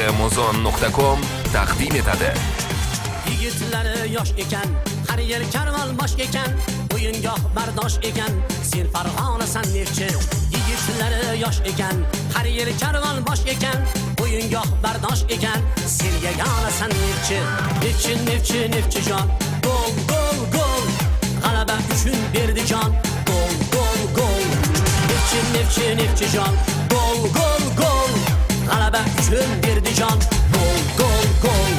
Amazon.com taqdim etadi. Yigitlari yosh ekan, har yer karvon bosh ekan, o'yingoh bardosh ekan, sen Farg'onasan nefchi. Yigitlari yosh ekan, har yer karvon bosh ekan, o'yingoh bardosh ekan, sen yagonasan nefchi. Nefchi jon, gol g'alaba uchun berdi jon, gol. Nefchi jon, gol g'alaba uchun berdi jon, gol.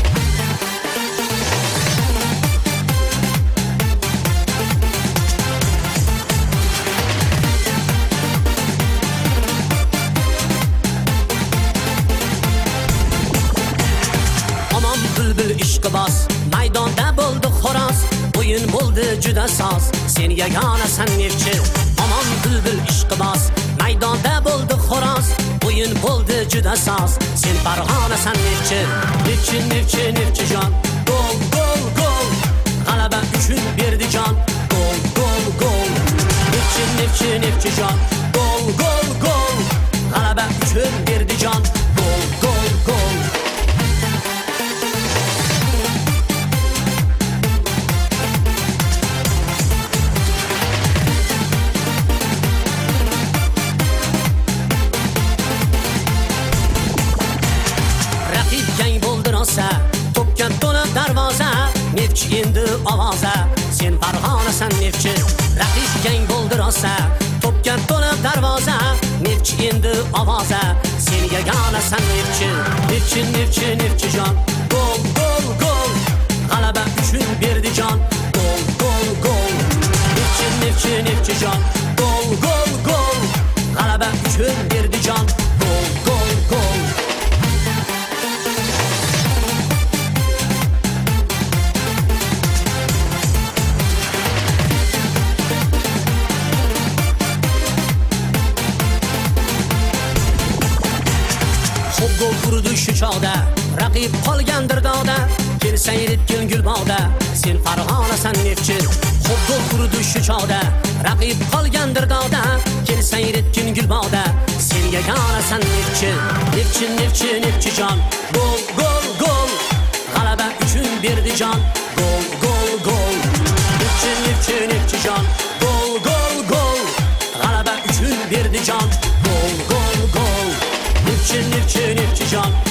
Bülbül ishqiboz, maydonda bo'ldi xo'roz, o'yin bo'ldi juda soz, sen yagonasan nefchi. Omon bülbül ishqiboz, maydonda bo'ldi xo'roz, o'yin bo'ldi juda soz, sen Farg'onasan nefchi. Nefchi jon, gol g'alaba uchun berdi jon, gol. Nefchi jon, gol g'alaba uchun berdi jon, gol. To'pgan to'lib darvoza, nefchi endi ovoza, sen Farg'onasan nefchi. Raqib gang bo'ldi rosa, to'pgan to'lib darvoza, nefchi endi ovoza, sen yagonasan nefchi. Nefchi jon, gol g'alaba uchun berdi jon, gol. Nefchi jon, gol g'alaba uchun berdi jon, gol. Gol urdi shu chog'da, raqib qolgandir dog'da, kelsang yetgin gulbog'da, sen Farg'onasan nefchi. Gol urdi shu chog'da, raqib qolgandir dog'da, kelsang yetgin gulbog'da, sen yagonasan nefchi. Nefchi jon, gol g'alaba uchun berdi jon, gol. Nefchi jon, gol g'alaba uchun berdi jon, gol. Nefchi jon,